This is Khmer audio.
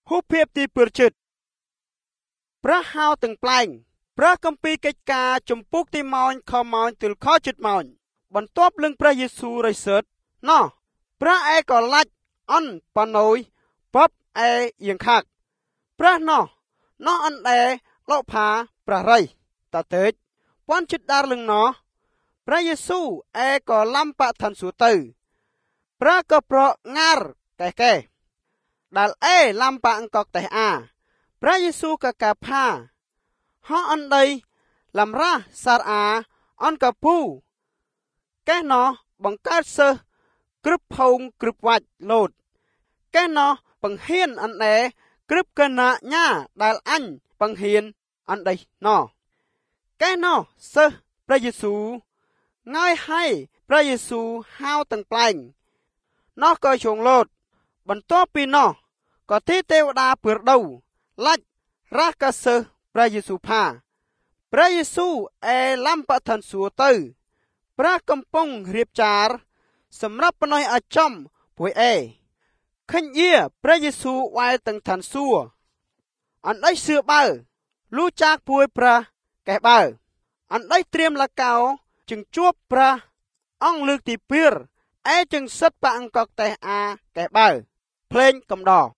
ហូបភាពទីពើជិតព្រះហៅទាំងប្លែងព្រះគម្ពីរកិច្ចការចំពុកទីម៉ោញខម៉ោញទិលខជិតម៉ោញបន្ទាប់លឹងព្រះយេស៊ូរៃសើតណោះព្រះឯក៏ឡាច់អន់ប៉ណយបបឯយ៉ាងខាក់ព្រះណោះអន់ដែរលោកផាព្រះរៃតតេចពាន់ជិតដារលឹងណោះព្រះយេស៊ូឯក៏ឡំបាក់ឋានសួគ៌ទៅព្រះក៏ប្រងារកែដែលឯឡំបាក់អង្គកតេអាព្រះយេស៊ូក៏កាផាហោអនដីឡំរ៉ាសារអាអនកពូកែណោះបង្កើតសិស្សគ្រឹបផោងគ្រឹបវាច់លោតកែណោះបង្ហ៊ានអនដែរគ្រឹបកណាញ៉ាដែលអញបង្ហ៊ានអនដីណោកែណោះសិស្សព្រះយេស៊ូងាយឲ្យព្រះយេស៊ូហៅទាំងប្លែងណោះក៏ជងលោតបន្ទាប់ពីណោះក៏ទីទេវតាពឺរដូវឡាច់រះក៏សិស្សព្រះយេស៊ូផាព្រះយេស៊ូឯឡំបឋានសួគ៌ទៅព្រះកំពុងរៀបចារសម្រាប់ប្នយឲ្យចំពួយឃើញយាព្រះយេស៊ូវាយទាំងឋានសួគ៌អនដីសឿបើលូចាកពួយព្រះកែបើអនដីត្រៀមលកោจึงជួបព្រះអង្គលើកទីពៀរឯจึងសិតបាក់អង្គកតេអាកែបើភ្លេងកំដរ